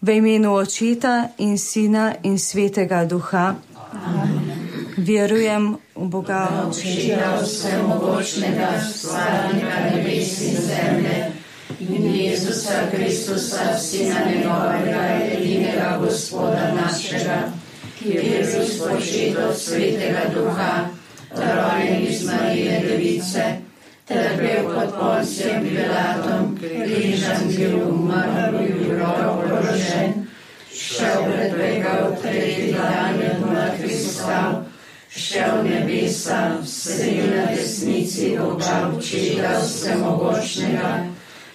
V imenu Očeta in Sina in Svetega Duha. Amen. Verujem v Boga Očeta vsemogočnega, stvarnika nebes in zemlje, in Jezusa Kristusa, Sina njegovega, edinega Gospoda našega, ki je bil spočit od Svetega Duha, rojen iz Marije Device, trpel pod Poncijem Pilatom, križan bil, umrl, bil oborožen, šel predvegal, tretji dan je v mrtvih vstal, šel v nebesa, sedel na desnici Boga Očeta vsemogočnega,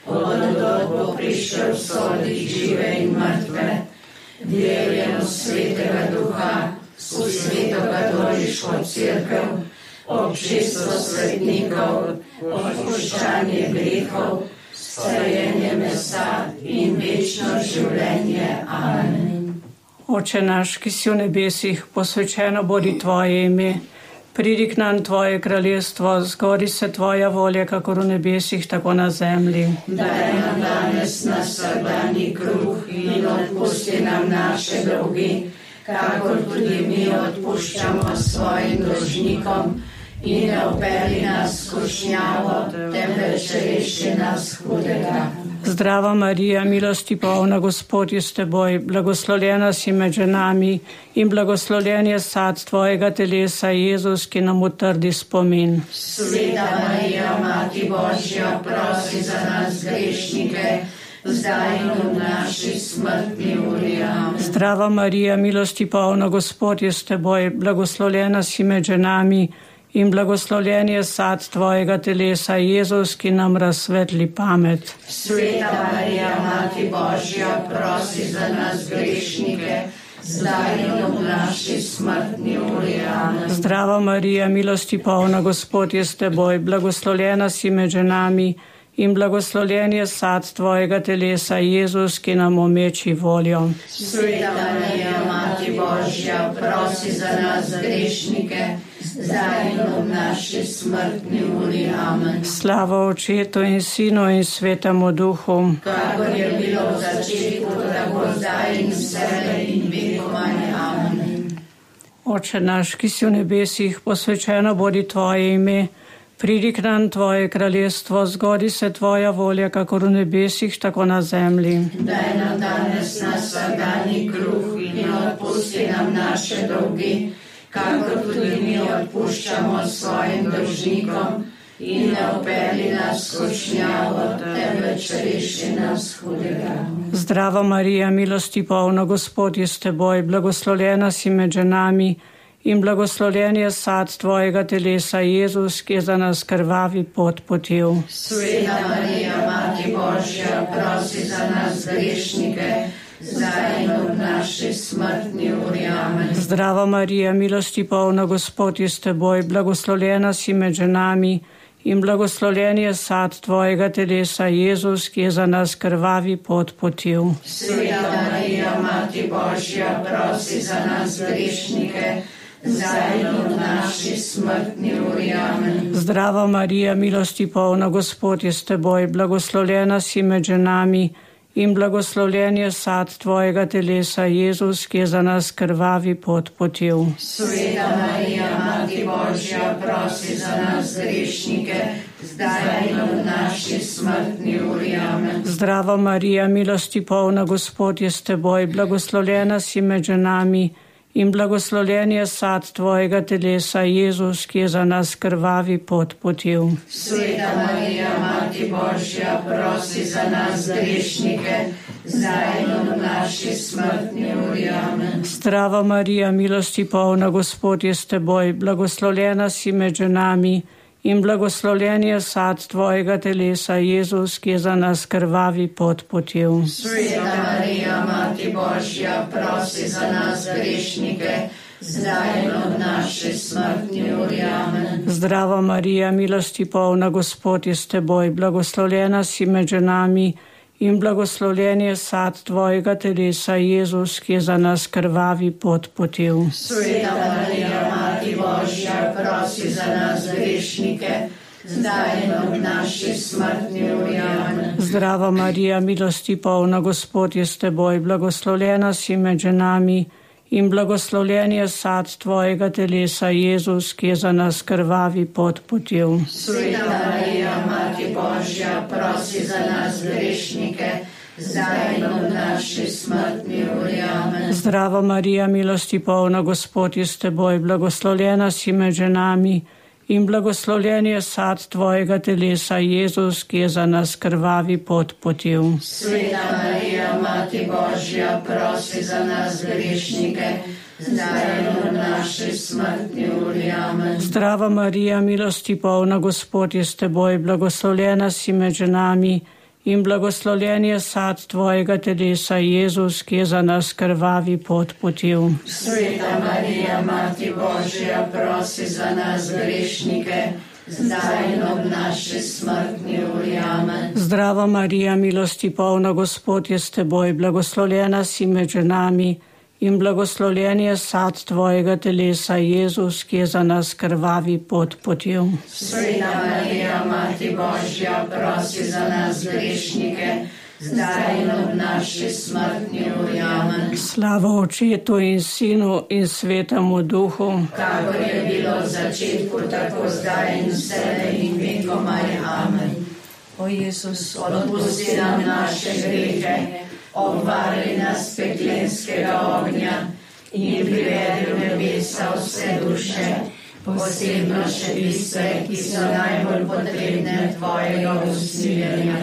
od bo prišel soditi žive in mrtve. Verujem v Svetega Duha, v Sveto katoliško cerkev, občestvo svetnikov, odpuščanje grehov, stajenje mesa in večno življenje. Amen. Oče naš, ki si v nebesih, posvečeno bodi tvoje ime. Pridi k nam tvoje kraljestvo, zgodi se tvoja volja, kakor v nebesih, tako na zemlji. Daj nam danes naš vsakdanji kruh in odpusti nam naše dolgi, kakor tudi mi odpuščamo svojim dolžnikom, in ne vpelji nas v skušnjavo, temveč reši nas hudega. Zdrava Marija, milosti polna, Gospod je s teboj, blagoslovljena si med ženami in blagoslovljen je sad tvojega telesa, Jezus, ki nam utrdi spomin. Sveta Marija, Mati Božja, prosi za nas grešnike, zdaj in v naši smrtni uri. Amen. Zdrava Marija, milosti polna, Gospod je s teboj, blagoslovljena si med ženami in blagoslovljen je sad tvojega telesa, Jezus, ki nam razsvetli pamet. Sveta Marija, Mati Božja, prosi za nas grešnike, zdaj in v naši smrtni uri. Amen. Zdrava Marija, milosti polna, Gospod je s teboj, blagoslovljena si med ženami in blagoslovljen je sad tvojega telesa, Jezus, ki nam omeči voljo. Sveta Marija, Mati Božja, prosi za nas grešnike, zdaj in v naši smrtni uri. Amen. Slava Očetu in Sinu in Svetemu Duhu. Kakor je bilo v začetku, tako zdaj in vselej in vekomaj. Amen. Oče naš, ki si v nebesih, posvečeno bodi tvoje ime. Pridi k nam tvoje kraljestvo, zgodi se tvoja volja, kakor v nebesih, tako na zemlji. Daj nam danes naš vsakdanji kruh in odpusti nam naše dolgi, kakor tudi mi odpuščamo svojim dolžnikom, in ne vpelji nas v skušnjavo, temveč reši nas hudega. Zdrava Marija, milosti polna, Gospod je s teboj, blagoslovljena si med ženami in blagoslovljen je sad tvojega telesa, Jezus, ki je za nas krvavi pot potil. Sveta Marija, Mati Božja, prosi za nas grešnike, zdaj in v naši smrtni uri. Amen. Zdrava Marija, milosti polna, Gospod je s teboj, blagoslovljena si med ženami in blagoslovljen je sad tvojega telesa, Jezus, ki je za nas krvavi pot potil. Sveta Marija, Mati Božja, prosi za nas grešnike, zdaj in v naši smrtni uri. Amen. Zdrava Marija, milosti polna, Gospod je s teboj, blagoslovljena si med ženami in blagoslovljen je sad tvojega telesa, Jezus, ki je za nas krvavi pot potil. Sveta Marija, Mati Božja, prosi za nas grešnike, zdaj in v naši smrtni uri. Amen. Zdrava Marija, milosti polna, Gospod je s teboj, blagoslovljena si med ženami in blagoslovljen je sad tvojega telesa, Jezus, ki je za nas krvavi pot potil. Sveta Marija, Mati Božja, prosi za nas grešnike, zdaj in v naši smrtni uri. Amen. Zdrava Marija, milosti polna, Gospod je s teboj, blagoslovljena si med ženami in blagoslovljen je sad tvojega telesa, Jezus, ki je za nas krvavi pot potil. Sveta Marija, Mati Božja, prosi za nas grešnike, zdaj in v naši smrtni uri. Amen. Zdrava Marija, milosti polna, Gospod je s teboj, blagoslovljena si med ženami in blagoslovljen je sad tvojega telesa, Jezus, ki je za nas krvavi pot potil. Sveta Marija, Mati Božja, prosi za nas grešnike, zdaj in ob naši smrtni uri. Amen. Zdrava Marija, milosti polna, Gospod je s teboj, blagoslovljena si med ženami in blagoslovljen je sad tvojega telesa, Jezus, ki je za nas krvavi pot potil. Sveta Marija, Mati Božja, prosi za nas grešnike, zdaj in ob naši smrtni uri. Amen. Zdrava Marija, milosti polna, Gospod je s teboj, blagoslovljena si med ženami in blagoslovljen je sad tvojega telesa, Jezus, ki je za nas krvavi pot potil. Sveta Marija, Mati Božja, prosi za nas grešnike, zdaj in ob naši smrtni uri. Amen. Zdrava Marija, milosti polna, Gospod je s teboj, blagoslovljena si med ženami in blagoslovljen je sad tvojega telesa, Jezus, ki je za nas krvavi pot potil. Sveta Marija, Mati Božja, prosi za nas grešnike, zdaj in ob naši smrtni uri. Amen. Zdrava Marija, milosti polna, Gospod je s teboj, blagoslovljena si med ženami in blagoslovljen je sad tvojega telesa, Jezus, ki je za nas krvavi pot potil. Sveta Marija, Mati Božja, prosi za nas grešnike, zdaj in ob naši smrtni uri. Amen. Slava Očetu in Sinu in Svetemu Duhu, Kakor je bilo v začetku, tako zdaj in vselej in vekomaj. Amen. O Jezus, Odpusti nam naše grehe, obvari nas peklenskega ognja in privedi v nebesa vse duše, posebno še tiste, ki so najbolj potrebne tvojega usmiljenja.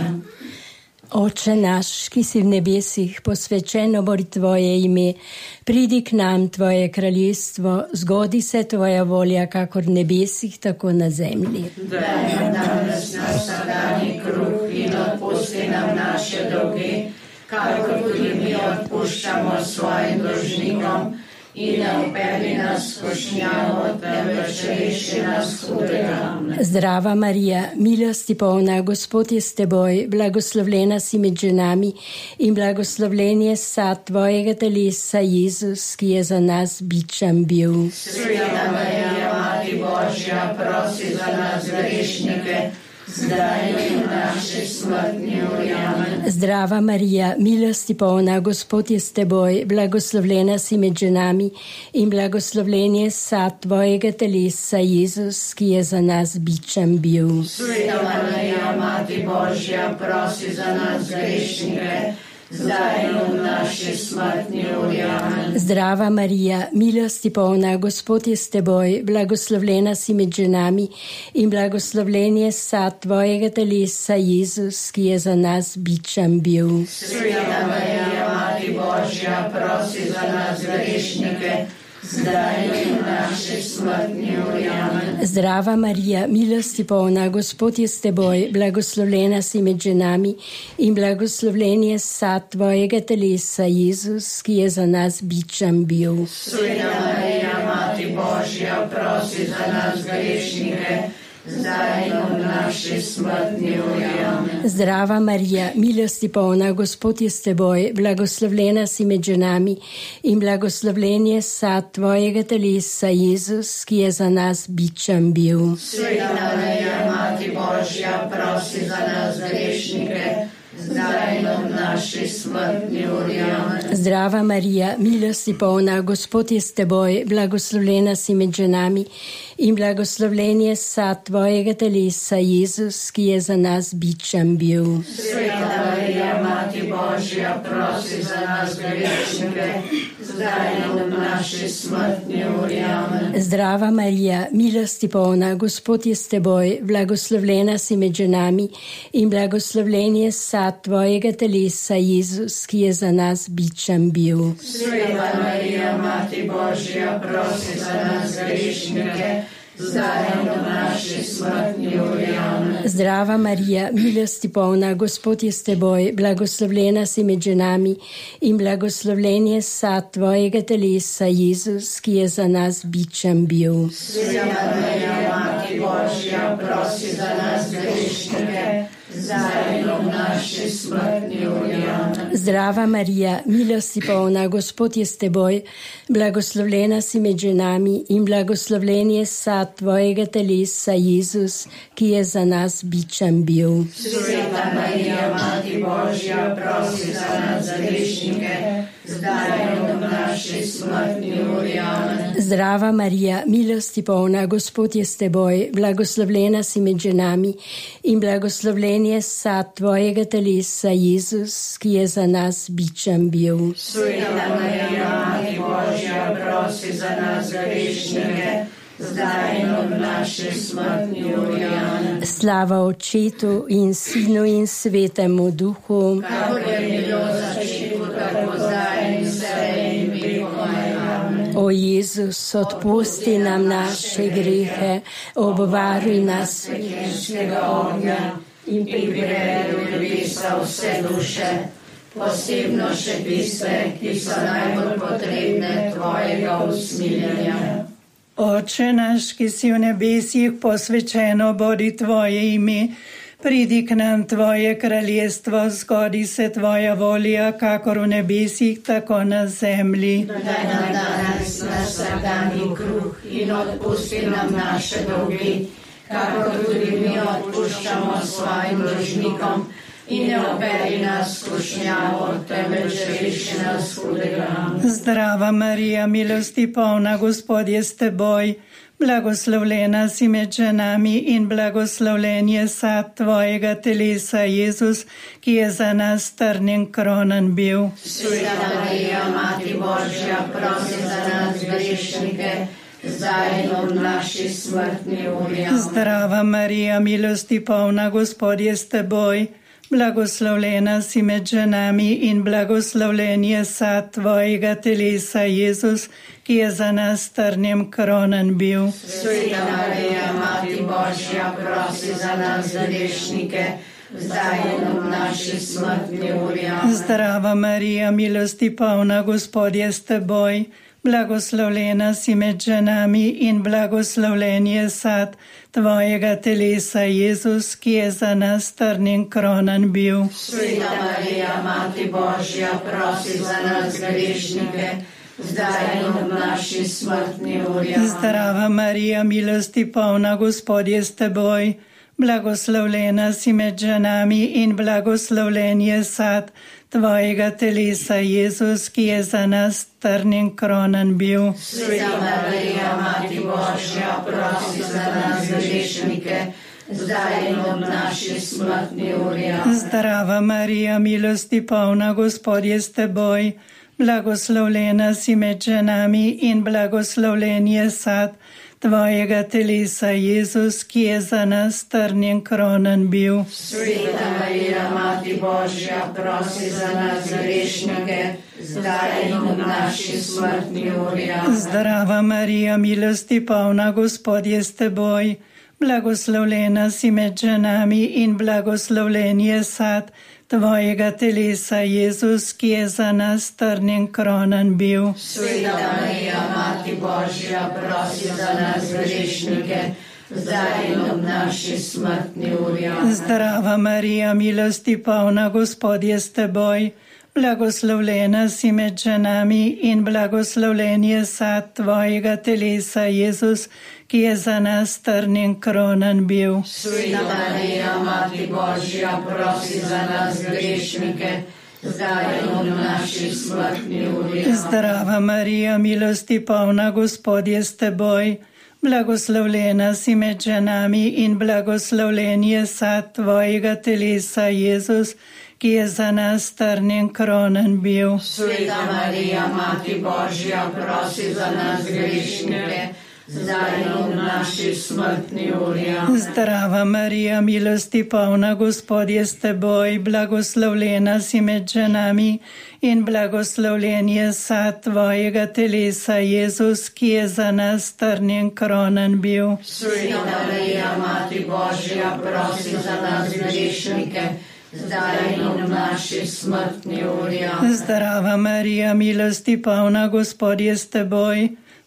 Oče naš, ki si v nebesih, posvečeno bo tvoje ime, pridi k nam tvoje kraljestvo, zgodi se tvoja volja, kakor v nebesih, tako na zemlji. Daj nam danes naš vsakdanji kruh in odpusti nam naše dolge, kakor tudi mi odpuščamo svojim dolžnikom, in ne vpelji nas v skušnjavo, temveč reši nas hudega. Zdrava Marija, milosti polna, Gospod je s teboj, blagoslovljena si med ženami in blagoslovljen je sad tvojega telesa, Jezus, ki je za nas bičan bil. Sveta Marija, Mati Božja, prosi za nas grešnike, zdaj in v naši smrtni uri. Amen. Zdrava Marija, milosti polna, Gospod je s teboj, blagoslovljena si med ženami in blagoslovljen je sad tvojega telesa, Jezus, ki je za nas bičan bil. Sveta Marija, Mati Božja, prosi za nas grešnike, zdaj in v naši smrtni uri. Amen. Zdrava Marija, milosti polna, Gospod je s teboj, blagoslovljena si med ženami in blagoslovljen je sad tvojega telesa, Jezus, ki je za nas bičan bil. Sveta Marija, Mati Božja, prosi za nas grešnike, zdaj in v naši smrtni uri. Amen. Zdrava Marija, milosti polna, Gospod je s teboj, blagoslovljena si med ženami in blagoslovljen je sad tvojega telesa, Jezus, ki je za nas bičan bil. Sveta Marija, Mati Božja, prosi za nas grešnike, zdaj in v naši smrtni uri. Amen. Zdrava Marija, milosti polna, Gospod je s teboj, blagoslovljena si med ženami in blagoslovljen je sad tvojega telesa, Jezus, ki je za nas bičan bil. Sveta Marija, Mati Božja, prosi za nas grešnike, zdaj in v naši smrtni uri. Amen. Zdrava Marija, milosti polna, Gospod je s teboj, blagoslovljena si med ženami in blagoslovljen je sad tvojega telesa, Jezus, ki je za nas bičan bil. Sveta Marija, Mati Božja, prosi za nas grešnike, zdaj in v naši smrtni uri. Amen. Zdrava Marija, milosti polna, Gospod je s teboj, blagoslovljena si med ženami in blagoslovljen je sad tvojega telesa, Jezus, ki je za nas bičan bil. Sveta Marija, Mati Božja, prosi za nas grešnike, zdaj in v naši smrtni uri. Amen. Zdrava Marija, milosti polna, Gospod je s teboj, blagoslovljena si med ženami in blagoslovljen je sad tvojega telesa, Jezus, ki je za nas bičan bil. Sveta Marija, Mati Božja, prosi za nas grešnike, zdaj in v naši smrtni uri. Amen. Zdrava Marija, milosti polna, Gospod je s teboj, blagoslovljena si med ženami in blagoslovljen je sad tvojega telesa, Jezus, ki je za nas bičan bil. Sveta Marija, Mati Božja, prosi za nas grešnike, zdaj in v naši smrtni uri. Amen. Zdrava Marija, milosti polna, Gospod je s teboj, blagoslovljena si med ženami in blagoslovljen je sad tvojega telesa, Jezus, ki je za nas bičan bil. Sveta Marija, Mati Božja, prosi za nas grešnike, zdaj in v naši smrtni uri. Amen. Slava Očetu in Sinu in Svetemu Duhu, kakor je bilo v začetku, tako zdaj in vselej in vekomaj. Amen. O Jezus, odpusti nam naše grehe, obvaruj nas svetljenskega ognja in privedi v nebesa vse duše, posebno še tiste, ki so najbolj potrebne tvojega usmiljenja. Oče naš, ki si v nebesih, posvečeno bodi tvoje ime, pridi k nam tvoje kraljestvo, zgodi se tvoja volja, kakor v nebesih, tako na zemlji. Daj nam danes naš vsakdanji kruh in odpusti nam naše dolge, kakor tudi mi odpuščamo svojim dolžnikom. In ne oberi nas v skušnjavo, temveč reši nas hudega. Zdrava Marija, milosti polna, Gospod je s teboj, blagoslovljena si med ženami in blagoslovljen je sad tvojega telesa, Jezus, ki je za nas trnjen kronan bil. Sveta Marija, Mati Božja, prosi za nas grešnike, zdaj in v naši smrtni uri. Zdrava Marija, milosti polna, Gospod je s teboj, blagoslovljena si med ženami in blagoslovljen je sad tvojega telesa, Jezus, ki je za nas trnjem kronan bil. Sveta Marija, Mati Božja, prosi za nas grešnike, zdaj in v naši smrtni uri. Zdrava Marija, milosti polna, Gospod je s teboj, blagoslovljena si med ženami in blagoslovljen je sad tvojega telesa, Jezus, ki je za nas trnjen kronan bil. Sveta Marija, Mati Božja, prosi za nas grešnike, zdaj in v naši smrtni uri. Zdrava Marija, milosti polna, Gospod je s teboj, blagoslovljena si med ženami in blagoslovljen je sad tvojega telesa, Jezus, ki je za nas trnjen kronan bil. Sveta Marija, Mati Božja, prosi za nas grešnike, zdaj in v naši smrtni uri. Zdrava Marija, milosti polna, Gospod je s teboj, blagoslovljena si med ženami in blagoslovljen je sad tvojega telesa, Jezus, ki je za nas trnjen kronan bil. Sveta Marija, Mati Božja, prosi za nas grešnike, zdaj in v naši smrtni uri. Zdrava Marija, milosti polna, Gospod je s teboj, blagoslovljena si med ženami in blagoslovljen je sad tvojega telesa, Jezus, ki je za nas trnjen kronan bil. Sveta Marija, Mati Božja, prosi za nas grešnike, zdaj in v naši smrtni uri. Zdrava Marija, milosti polna, Gospod je s teboj, blagoslovljena si med ženami in blagoslovljen je sad tvojega telesa, Jezus, ki je za nas trnjen kronan bil. Sveta Marija, Mati Božja, prosi za nas grešnike, zdaj in v naši smrtni uri. Zdrava Marija, milosti polna, Gospod je s teboj, blagoslovljena si med ženami in blagoslovljen je sad tvojega telesa, Jezus, ki je za nas trnjen kronan bil. Sveta Marija, Mati Božja, prosi za nas grešnike, zdaj in v naši smrtni uri. Zdrava Marija, milosti polna, Gospod je s teboj, blagoslovljena si med ženami in blagoslovljen je sad tvojega telesa, Jezus, ki je za nas trnjen kronan bil. Sveta Marija, Mati Božja, prosi za nas grešnike, zdaj in v naši smrtni uri. Zdrava Marija, milosti polna, Gospod je s teboj,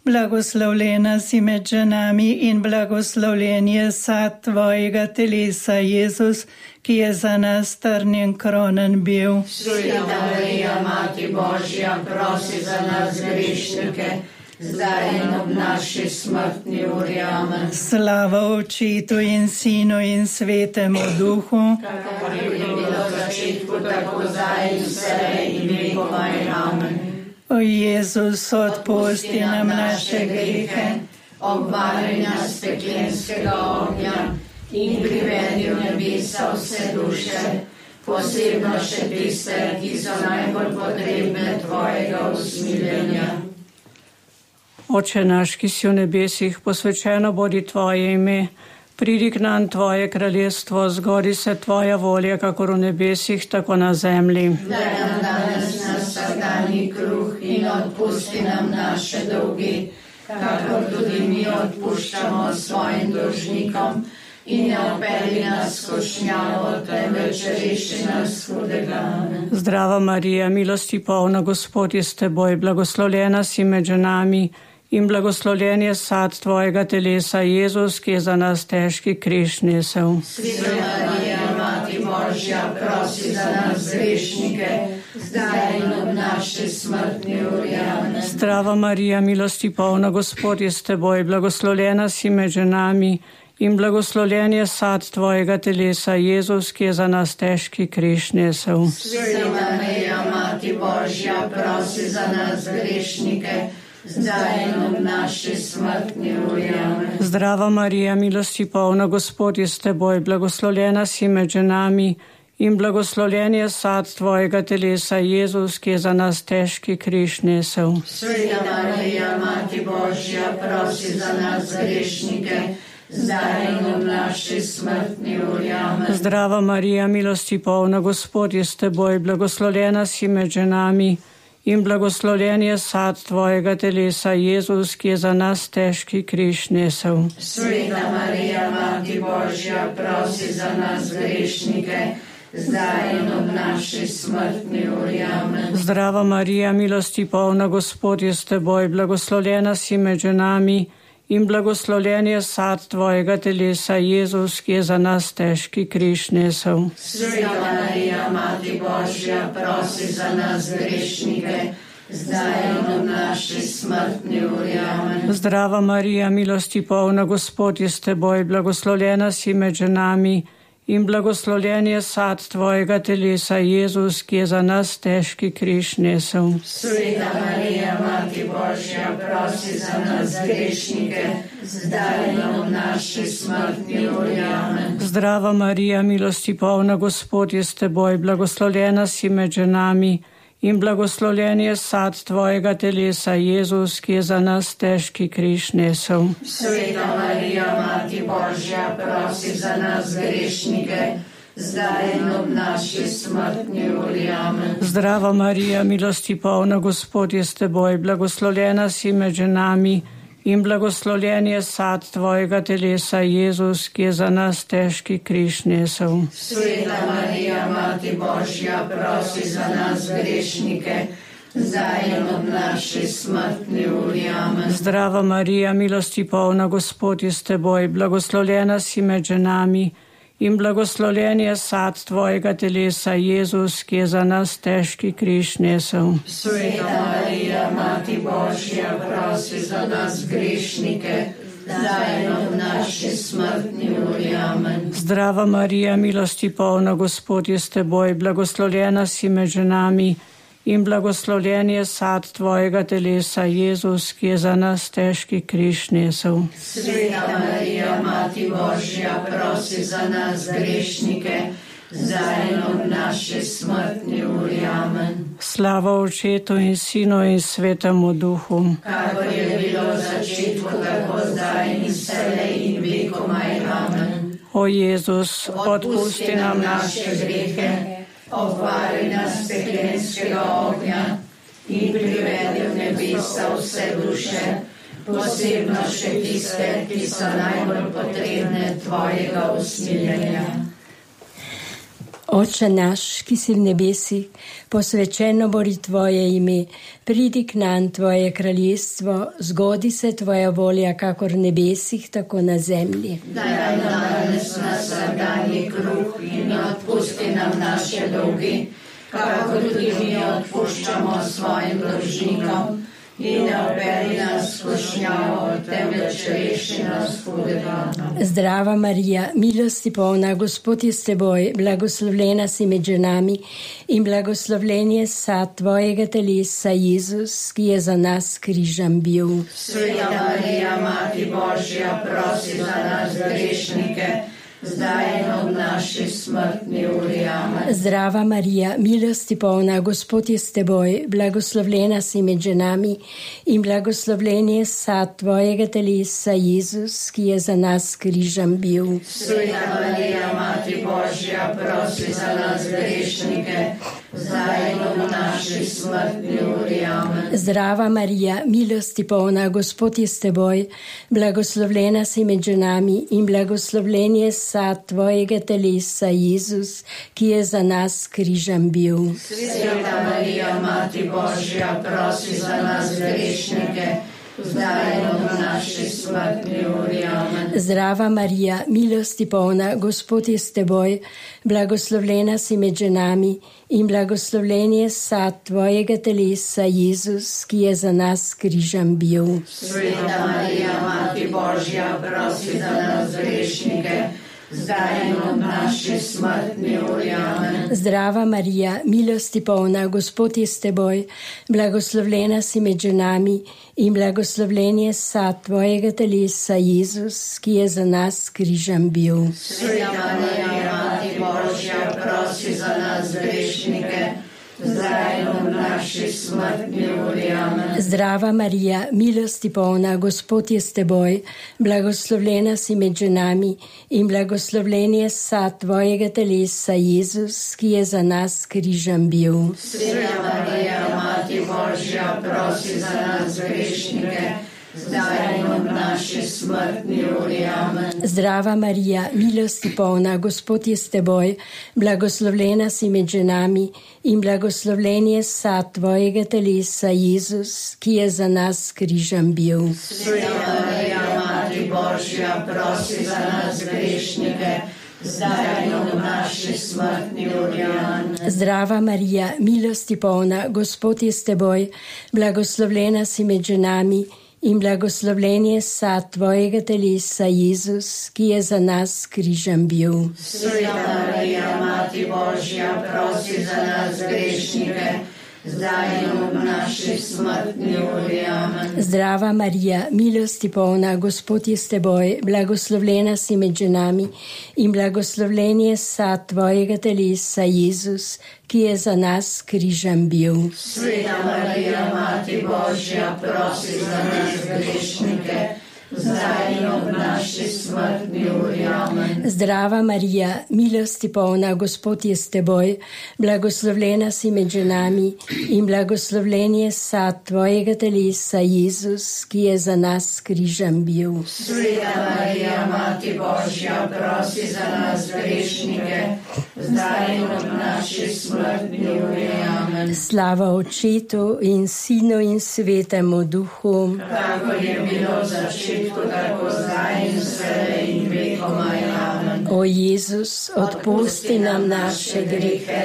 Blagoslovljena si med ženami in blagoslovljen je sad tvojega telesa, Jezus, ki je za nas trnjen kronen bil. Sveta Marija, Mati Božja, prosi za nas grešnike, zdaj in ob naši smrtni uri. Amen. Slava Očetu in Sinu in Svetemu Duhu, Kakor je bilo v začetku, tako zdaj in vselej in vekomaj. Amen. O Jezus, odpusti nam naše grehe, obvari nas peklenskega ognja in privedi v nebesa vse duše, posebno še tiste, ki so najbolj potrebne tvojega usmiljenja. Oče naš, ki si v nebesih, posvečeno bodi tvoje ime, pridi k nam tvoje kraljestvo, zgodi se tvoja volja, kakor v nebesih, tako na zemlji. Daj nam danes naš vsakdanji kruh in odpusti nam naše dolgi, kakor tudi mi odpuščamo svojim dolžnikom, in ne odpelji nas v skušnjavo, temveč reši nas hudega. Zdrava Marija, milosti polna, Gospod je s teboj, blagoslovljena si med ženami in blagoslovljen je sad tvojega telesa, Jezus, ki je za nas težki križ nesel. Sveta Marija, Mati Božja, prosi za nas grešnike, zdaj in ob naši smrtni uri. Amen. Zdrava Marija, milosti polna, Gospod je s teboj, blagoslovljena si med ženami in blagoslovljen je sad tvojega telesa, Jezus, ki je za nas težki križ nesel. Sveta Marija, Mati Božja, prosi za nas grešnike, zdaj in ob naši smrtni uri. Amen. Zdrava Marija, milosti polna, Gospod je s teboj, blagoslovljena si med ženami in blagoslovljen je sad tvojega telesa, Jezus, ki je za nas težki križ nesel. Sveta Marija, Mati Božja, prosi za nas grešnike, zdaj in ob naši smrtni uri. Amen. Zdrava Marija, milosti polna, Gospod je s teboj, blagoslovljena si med ženami in blagoslovljen je sad tvojega telesa, Jezus, ki je za nas težki križ nesel. Sveta Marija, Mati Božja, prosi za nas grešnike, zdaj in ob naši smrtni uri. Amen. Zdrava Marija, milosti polna, Gospod je s teboj, blagoslovljena si med ženami in blagoslovljen je sad tvojega telesa, Jezus, ki je za nas težki križ nesel. Sveta Marija, Mati Božja, prosi za nas grešnike, zdaj in ob naši smrtni uri. Amen. Zdrava Marija, milosti polna, Gospod je s teboj, blagoslovljena si med ženami in blagoslovljen je sad tvojega telesa, Jezus, ki je za nas težki križ nesel. Sveta Marija, Mati Božja, prosi za nas grešnike, zdaj in ob naši smrtni uri. Amen. Zdrava Marija, milosti polna, Gospod je s teboj, blagoslovljena si med ženami in blagoslovljen je sad tvojega telesa, Jezus, ki je za nas težki križ nesel. Sveta Marija, Mati Božja, prosi za nas grešnike, zdaj in ob naši smrtni uri. Amen. Zdrava Marija, milosti polna, Gospod je s teboj, blagoslovljena si med ženami in blagoslovljen je sad tvojega telesa, Jezus, ki je za nas težki križ nesel. Sveta Marija, Mati Božja, prosi za nas grešnike, zdaj in ob naši smrtni uri. Amen. Zdrava Marija, milosti polna, Gospod je s teboj, blagoslovljena si med ženami in blagoslovljen je sad tvojega telesa, Jezus, ki je za nas težki križ nesel. Sveta Marija, Mati Božja, prosi za nas grešnike, zdaj in ob naši smrtni uri. Amen. Zdrava Marija, milosti polna, Gospod je s teboj, blagoslovljena si med ženami in blagoslovljen je sad tvojega telesa, Jezus, ki je za nas težki križ nesel. Sveta Marija, Mati Božja, prosi za nas grešnike, zdaj in ob naši smrtni uri. Amen. Slava Očetu in Sinu in Svetemu Duhu. Kakor je bilo v začetku, tako zdaj in vselej in vekomaj. Amen. O Jezus, odpusti nam naše grehe, obvari nas peklenskega ognja in privedi v nebesa vse duše, posebno še tiste, ki so najbolj potrebne tvojega usmiljenja. Oče naš, ki si v nebesih, posvečeno bodi tvoje ime, pridi k nam tvoje kraljestvo, zgodi se tvoja volja, kakor v nebesih, tako na zemlji. Daj nam danes naš vsakdanji kruh in odpusti nam naše dolgi, kakor tudi mi odpuščamo svojim dolžnikom. In ne oberi nas v skušnjavo, temveč reši nas hudega. Zdrava Marija, milosti polna, Gospod je s teboj, blagoslovljena si med ženami in blagoslovljen je sad tvojega telesa, Jezus, ki je za nas križem bil. Sveta Marija, Mati Božja, prosi za nas grešnike, zdaj in ob naši smrtni uri. Amen. Zdrava Marija, milosti polna, Gospod je s teboj, blagoslovljena si med ženami in blagoslovljen je sad tvojega telesa, Jezus, ki je za nas križem bil. Sveta Marija, Mati Božja, prosi za nas grešnike, zdaj in ob naši smrtni uri. Amen. Zdrava Marija, milosti polna, Gospod je s teboj, blagoslovljena si med ženami in blagoslovljen je sad tvojega telesa, Jezus, ki je za nas križem bil. Sveta Marija, Mati Božja, prosi za nas grešnike, zdaj in ob naši smrtni uri. Amen. Zdrava Marija, milosti polna, Gospod je s teboj, blagoslovljena si med ženami in blagoslovljen je sad tvojega telesa, Jezus, ki je za nas križem bil. Sveta Marija, Mati Božja, prosi za nas grešnike, zdaj in ob naši smrtni uri. Amen. Zdrava Marija, milosti polna, Gospod je s teboj, blagoslovljena si med ženami in blagoslovljen je sad tvojega telesa, Jezus, ki je za nas križem bil. Sveta Marija, Mati Božja, prosi za nas grešnike, zdaj in ob naši smrtni uri. Amen. Zdrava Marija, milosti polna, Gospod je s teboj, blagoslovljena si med ženami in blagoslovljen je sad tvojega telesa, Jezus, ki je za nas križem bil. Sveta Marija, Mati Božja, prosi za nas grešnike, zdaj in ob naši smrtni uri. Amen. Zdrava Marija, milosti polna, Gospod je s teboj, blagoslovljena si med ženami in blagoslovljen je sad tvojega telesa, Jezus, ki je za nas križem bil. Sveta Marija, Mati Božja, prosi za nas grešnike, zdaj in ob naši smrtni uri. Amen. Zdrava Marija, milosti polna, Gospod je s teboj, blagoslovljena si med ženami in blagoslovljen je sad tvojega telesa, Jezus, ki je za nas križem bil. Sveta Marija, Mati Božja, prosi za nas grešnike, zdaj in ob naši smrtni uri. Amen. Zdrava Marija, milosti polna, Gospod je s teboj, blagoslovljena si med ženami in blagoslovljen je sad tvojega telesa, Jezus, ki je za nas križem bil. Sveta Marija, Mati Božja, prosi za nas grešnike, zdaj in ob naši smrtni uri. Amen. Zdrava Marija, milosti polna, Gospod je s teboj, blagoslovljena si med ženami in blagoslovljen je sad tvojega telesa, Jezus, ki je za nas križem bil. Sveta Marija, Mati Božja, prosi za nas grešnike, zdaj in ob naši smrtni uri. Amen. Slava Očetu in Sinu in Svetemu Duhu, Kakor je bilo v začetku, tako zdaj in vselej in vekomaj. Amen. o Jezus, odpusti nam naše grehe,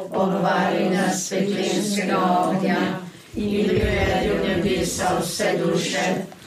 obvari nas peklenskega ognja in privedi v nebesa vse duše,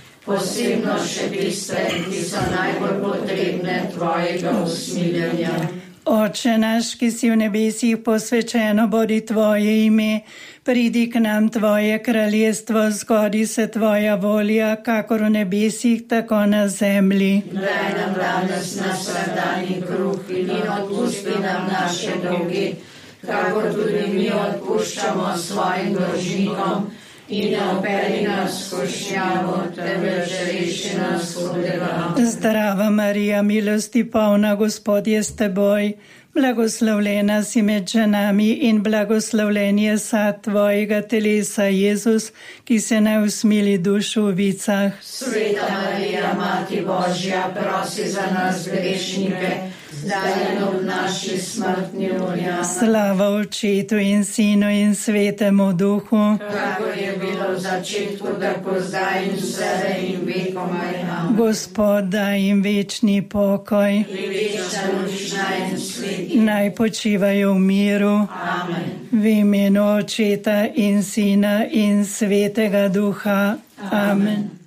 posebno še tiste, ki so najbolj potrebne tvojega usmiljenja. Oče naš, ki si v nebesih, posvečeno bodi tvoje ime, pridi k nam tvoje kraljestvo, zgodi se tvoja volja, kakor v nebesih, tako na zemlji. Daj nam danes naš vsakdanji kruh in odpusti nam naše dolgi, kakor tudi mi odpuščamo svojim dolžnikom. In ne operi nas v skušnjavo, temveč reši nas hudega. Zdrava Marija, milosti polna, Gospod je s teboj, blagoslovljena si med ženami in blagoslovljen je sad tvojega telesa, Jezus, ki se ne usmili dušu v vicah. Sveta Marija, Mati Božja, prosi za nas grešnike, zdaj in ob naši smrtni uri. Slava Očetu in Sinu in Svetemu Duhu, kakor je bilo v začetku, tako zdaj in vselej in vekomaj. Gospod daj jim večni pokoj, Večna nočna in sveti. naj počivajo v miru. Amen. V imenu Očeta in Sina in Svetega Duha. Amen.